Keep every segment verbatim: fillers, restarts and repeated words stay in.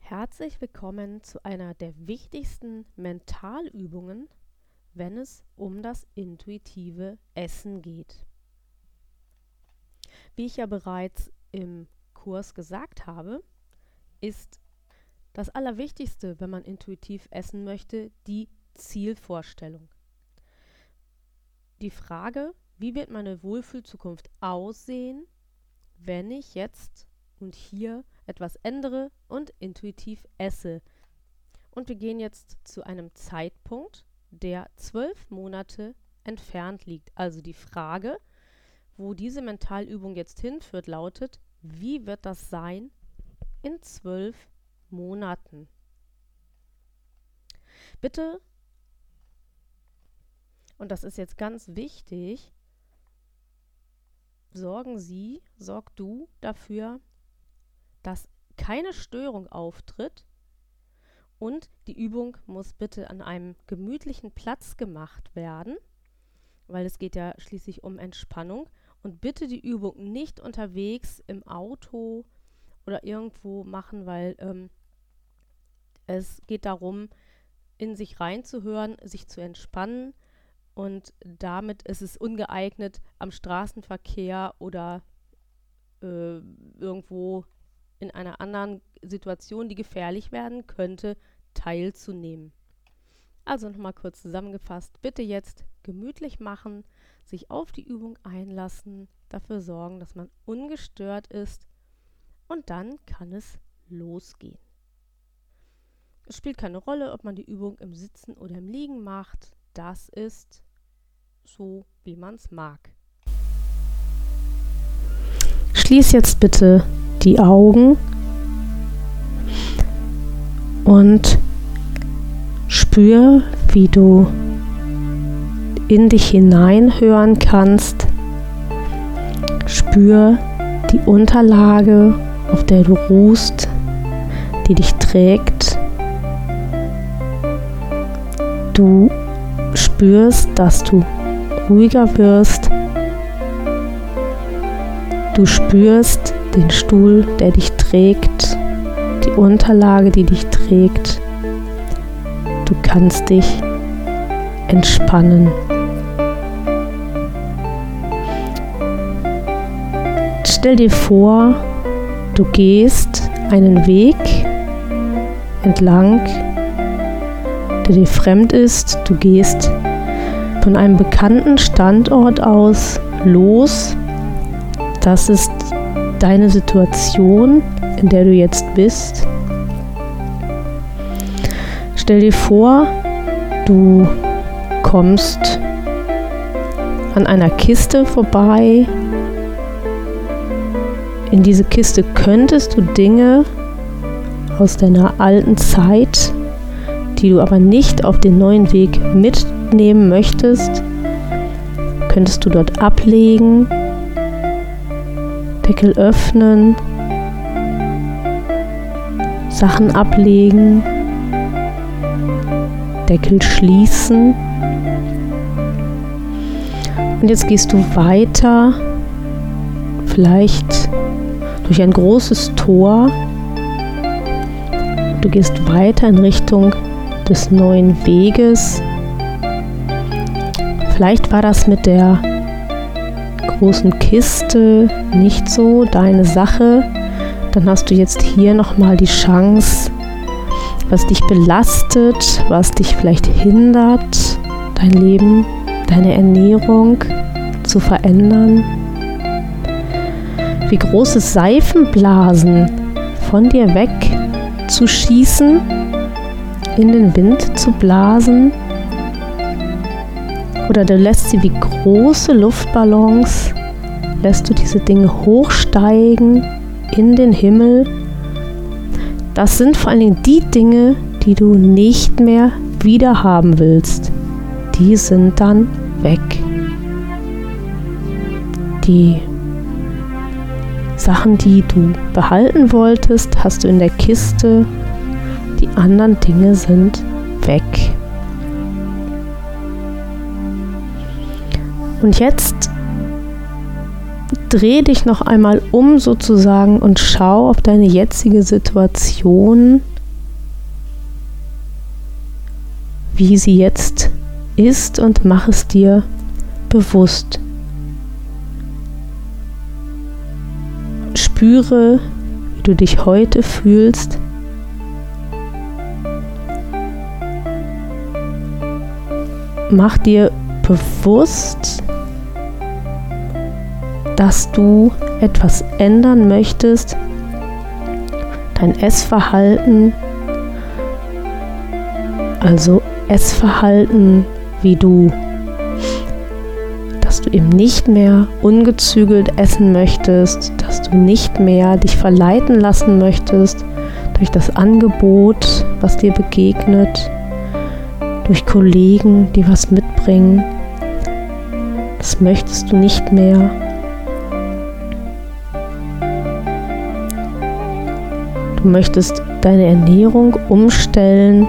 Herzlich willkommen zu einer der wichtigsten Mentalübungen, wenn es um das intuitive Essen geht. Wie ich ja bereits im Kurs gesagt habe, ist das Allerwichtigste, wenn man intuitiv essen möchte, die Zielvorstellung. Die Frage, wie wird meine Wohlfühlzukunft aussehen, wenn ich jetzt und hier etwas ändere und intuitiv esse. Und wir gehen jetzt zu einem Zeitpunkt, der zwölf Monate entfernt liegt. Also die Frage, wo diese Mentalübung jetzt hinführt, lautet, wie wird das sein in zwölf Monaten? Bitte, und das ist jetzt ganz wichtig, sorgen Sie, sorg du dafür, dass keine Störung auftritt und die Übung muss bitte an einem gemütlichen Platz gemacht werden, weil es geht ja schließlich um Entspannung, und bitte die Übung nicht unterwegs im Auto oder irgendwo machen, weil ähm, es geht darum, in sich reinzuhören, sich zu entspannen, und damit ist es ungeeignet, am Straßenverkehr oder äh, irgendwo in einer anderen Situation, die gefährlich werden könnte, teilzunehmen. Also nochmal kurz zusammengefasst, bitte jetzt gemütlich machen, sich auf die Übung einlassen, dafür sorgen, dass man ungestört ist, und dann kann es losgehen. Es spielt keine Rolle, ob man die Übung im Sitzen oder im Liegen macht, das ist so, wie man es mag. Schließ jetzt bitte die Augen und spür, wie du in dich hineinhören kannst. Spür die Unterlage, auf der du ruhst, die dich trägt. Du spürst, dass du ruhiger wirst. Du spürst den Stuhl, der dich trägt, die Unterlage, die dich trägt. Du kannst dich entspannen. Stell dir vor, du gehst einen Weg entlang, der dir fremd ist. Du gehst von einem bekannten Standort aus los. Das ist deine Situation, in der du jetzt bist. Stell dir vor, du kommst an einer Kiste vorbei. In diese Kiste könntest du Dinge aus deiner alten Zeit, die du aber nicht auf den neuen Weg mitnehmen möchtest, könntest du dort ablegen, Deckel öffnen, Sachen ablegen, Deckel schließen. Und jetzt gehst du weiter, vielleicht durch ein großes Tor. Du gehst weiter in Richtung des neuen Weges. Vielleicht war das mit der großen Kiste nicht so deine Sache. Dann hast du jetzt hier nochmal die Chance, was dich belastet, was dich vielleicht hindert, dein Leben, deine Ernährung zu verändern. Wie große Seifenblasen von dir weg zu schießen, in den Wind zu blasen. Oder du lässt sie wie große Luftballons, lässt du diese Dinge hochsteigen in den Himmel. Das sind vor allen Dingen die Dinge, die du nicht mehr wieder haben willst. Die sind dann weg. Die Sachen, die du behalten wolltest, hast du in der Kiste. Die anderen Dinge sind weg. Und jetzt dreh dich noch einmal um sozusagen und schau auf deine jetzige Situation wie sie jetzt ist und mach es dir bewusst. Spüre, wie du dich heute fühlst. Mach dir bewusst, dass du etwas ändern möchtest, dein Essverhalten, also Essverhalten, wie du, dass du eben nicht mehr ungezügelt essen möchtest, dass du nicht mehr dich verleiten lassen möchtest durch das Angebot, was dir begegnet, durch Kollegen, die was mitbringen. Das möchtest du nicht mehr. Du möchtest deine Ernährung umstellen.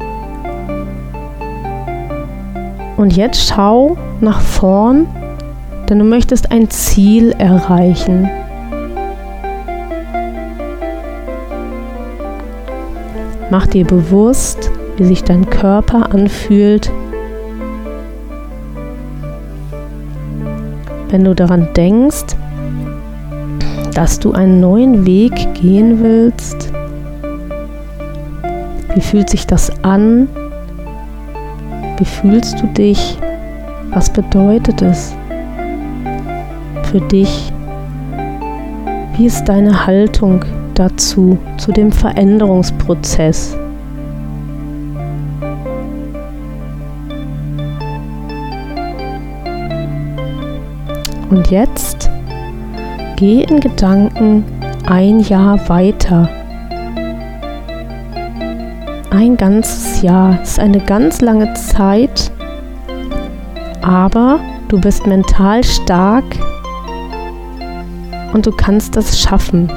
Und jetzt schau nach vorn, denn du möchtest ein Ziel erreichen. Mach dir bewusst, wie sich dein Körper anfühlt, wenn du daran denkst, dass du einen neuen Weg gehen willst. Wie fühlt sich das an? Wie fühlst du dich? Was bedeutet es für dich? Wie ist deine Haltung dazu, zu dem Veränderungsprozess? Und jetzt geh in Gedanken ein Jahr weiter. Ein ganzes Jahr ist eine ganz lange Zeit, aber du bist mental stark und du kannst das schaffen.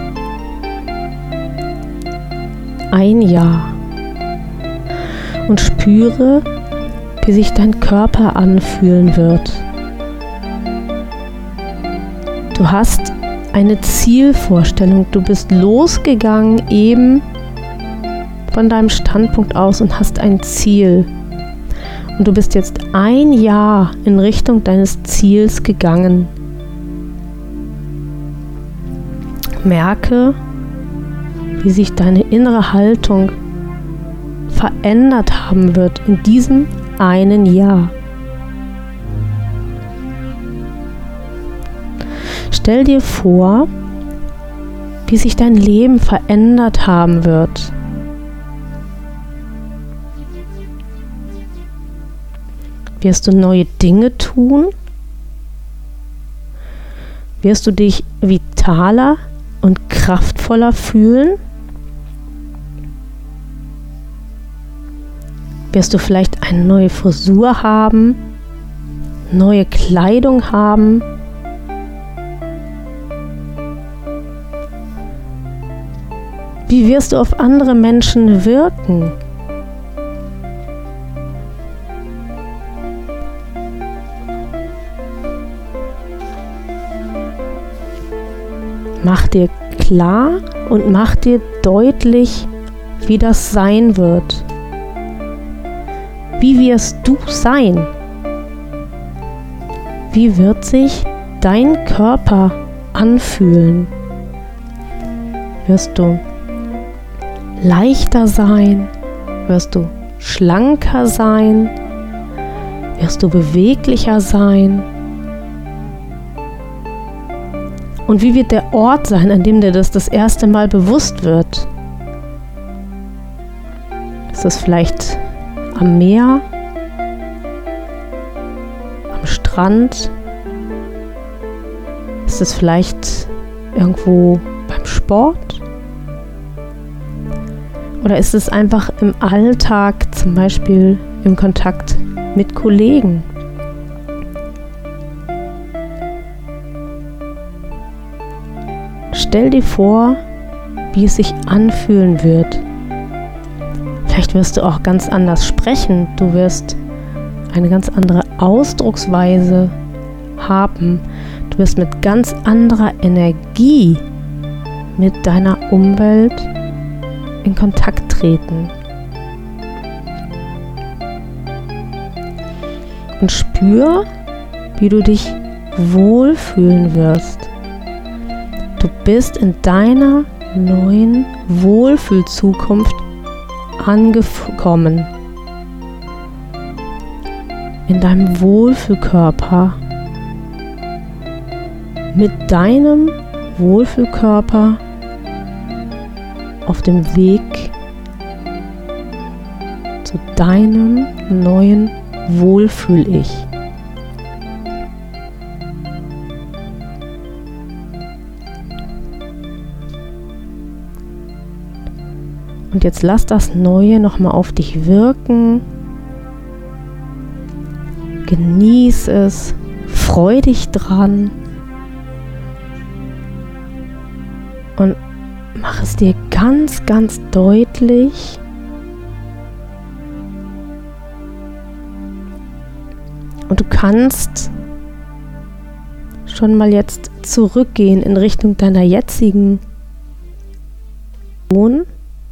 Ein Jahr. Und spüre, wie sich dein Körper anfühlen wird. Du hast eine Zielvorstellung. Du bist losgegangen eben von deinem Standpunkt aus und hast ein Ziel. Und du bist jetzt ein Jahr in Richtung deines Ziels gegangen. Merke, wie sich deine innere Haltung verändert haben wird in diesem einen Jahr. Stell dir vor, wie sich dein Leben verändert haben wird. Wirst du neue Dinge tun? Wirst du dich vitaler und kraftvoller fühlen? Wirst du vielleicht eine neue Frisur haben? Neue Kleidung haben? Wie wirst du auf andere Menschen wirken? Mach dir klar und mach dir deutlich, wie das sein wird. Wie wirst du sein? Wie wird sich dein Körper anfühlen? Wirst du leichter sein? Wirst du schlanker sein? Wirst du beweglicher sein? Und wie wird der Ort sein, an dem dir das das erste Mal bewusst wird? Ist das vielleicht am Meer? Am Strand? Ist es vielleicht irgendwo beim Sport? Oder ist es einfach im Alltag, zum Beispiel im Kontakt mit Kollegen? Stell dir vor, wie es sich anfühlen wird. Vielleicht wirst du auch ganz anders sprechen. Du wirst eine ganz andere Ausdrucksweise haben. Du wirst mit ganz anderer Energie mit deiner Umwelt in Kontakt treten. Und spür, wie du dich wohlfühlen wirst. Du bist in deiner neuen Wohlfühlzukunft angekommen. In deinem Wohlfühlkörper. Mit deinem Wohlfühlkörper auf dem Weg zu deinem neuen Wohlfühl-Ich. Und jetzt lass das Neue nochmal auf dich wirken. Genieß es, freu dich dran und mach es dir ganz, ganz deutlich, und du kannst schon mal jetzt zurückgehen in Richtung deiner jetzigen Person.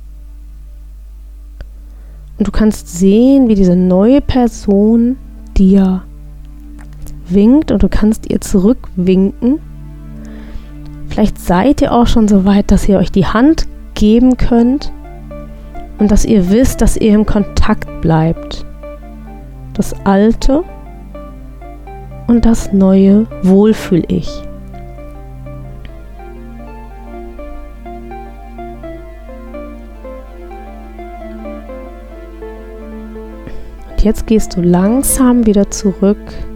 Und du kannst sehen, wie diese neue Person dir winkt und du kannst ihr zurückwinken. Vielleicht seid ihr auch schon so weit, dass ihr euch die Hand geben könnt und dass ihr wisst, dass ihr im Kontakt bleibt. Das alte und das neue Wohlfühl-Ich. Und jetzt gehst du langsam wieder zurück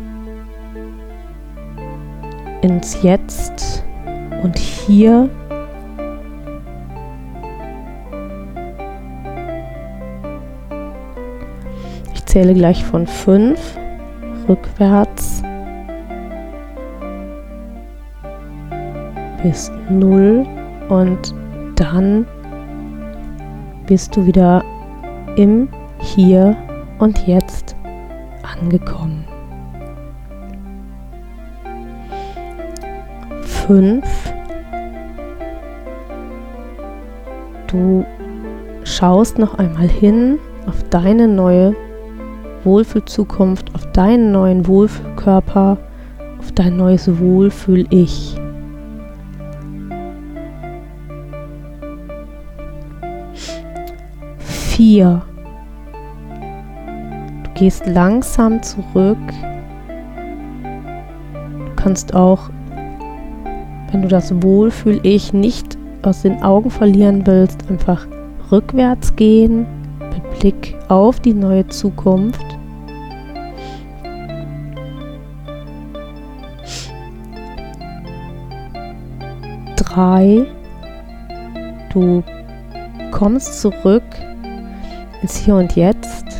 ins Jetzt und Hier. Ich zähle gleich von fünf rückwärts bis null und dann bist du wieder im Hier und Jetzt angekommen. Fünf. Du schaust noch einmal hin auf deine neue Wohlfühlzukunft, auf deinen neuen Wohlfühlkörper, auf dein neues Wohlfühl-Ich. Vier. Du gehst langsam zurück. Du kannst auch, wenn du das Wohlfühl-Ich nicht aus den Augen verlieren willst, einfach rückwärts gehen, mit Blick auf die neue Zukunft. Drei. Du kommst zurück ins Hier und Jetzt.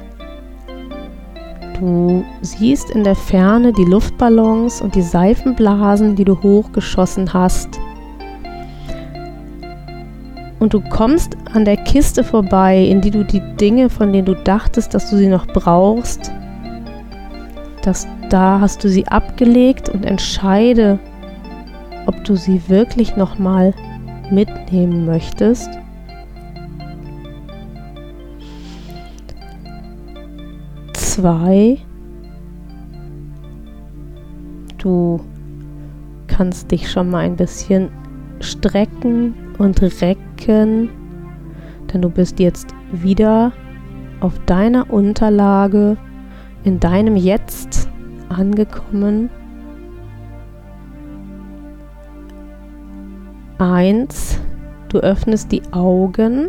Du siehst in der Ferne die Luftballons und die Seifenblasen, die du hochgeschossen hast. Und du kommst an der Kiste vorbei, in die du die Dinge, von denen du dachtest, dass du sie noch brauchst, dass da hast du sie abgelegt, und entscheide, ob du sie wirklich nochmal mitnehmen möchtest. Zwei. Du kannst dich schon mal ein bisschen strecken und recken, denn du bist jetzt wieder auf deiner Unterlage, in deinem Jetzt angekommen. Eins, du öffnest die Augen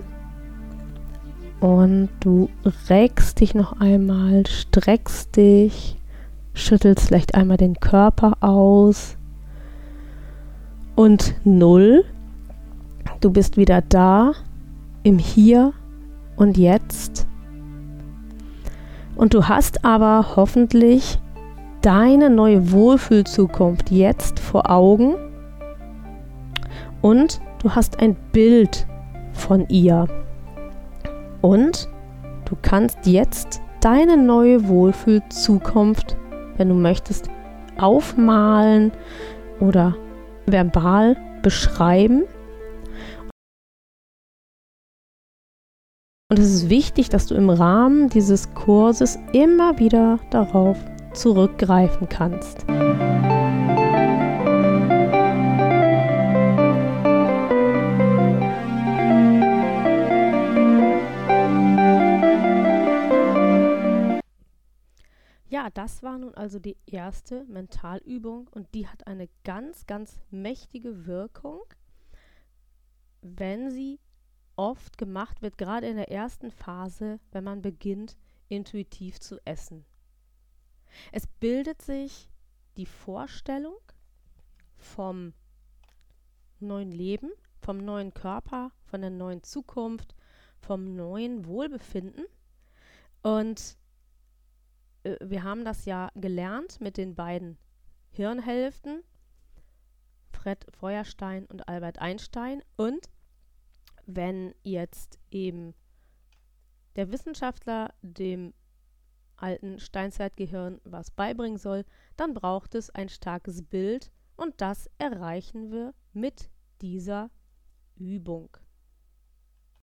und du reckst dich noch einmal, streckst dich, schüttelst vielleicht einmal den Körper aus. Und null, du bist wieder da, im Hier und Jetzt. Und du hast aber hoffentlich deine neue Wohlfühlzukunft jetzt vor Augen. Und du hast ein Bild von ihr. Und du kannst jetzt deine neue Wohlfühlzukunft, wenn du möchtest, aufmalen oder verbal beschreiben. Und es ist wichtig, dass du im Rahmen dieses Kurses immer wieder darauf zurückgreifen kannst. Ja, das war nun also die erste Mentalübung und die hat eine ganz, ganz mächtige Wirkung, wenn sie oft gemacht wird, gerade in der ersten Phase, wenn man beginnt, intuitiv zu essen. Es bildet sich die Vorstellung vom neuen Leben, vom neuen Körper, von der neuen Zukunft, vom neuen Wohlbefinden. Und äh, wir haben das ja gelernt mit den beiden Hirnhälften, Fred Feuerstein und Albert Einstein. Und wenn jetzt eben der Wissenschaftler dem alten Steinzeitgehirn was beibringen soll, dann braucht es ein starkes Bild und das erreichen wir mit dieser Übung.